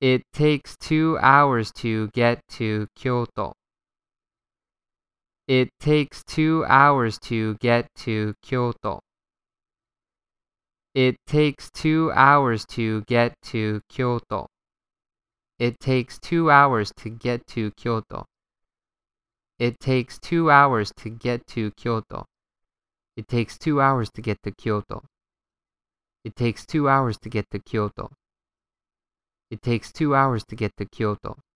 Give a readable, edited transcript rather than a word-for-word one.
It takes 2 hours to get to Kyoto. It takes 2 hours to get to Kyoto. It takes 2 hours to get to Kyoto. It takes 2 hours to get to Kyoto. It takes 2 hours to get to Kyoto. It takes 2 hours to get to Kyoto. It takes 2 hours to get to Kyoto. It takes 2 hours to get to Kyoto.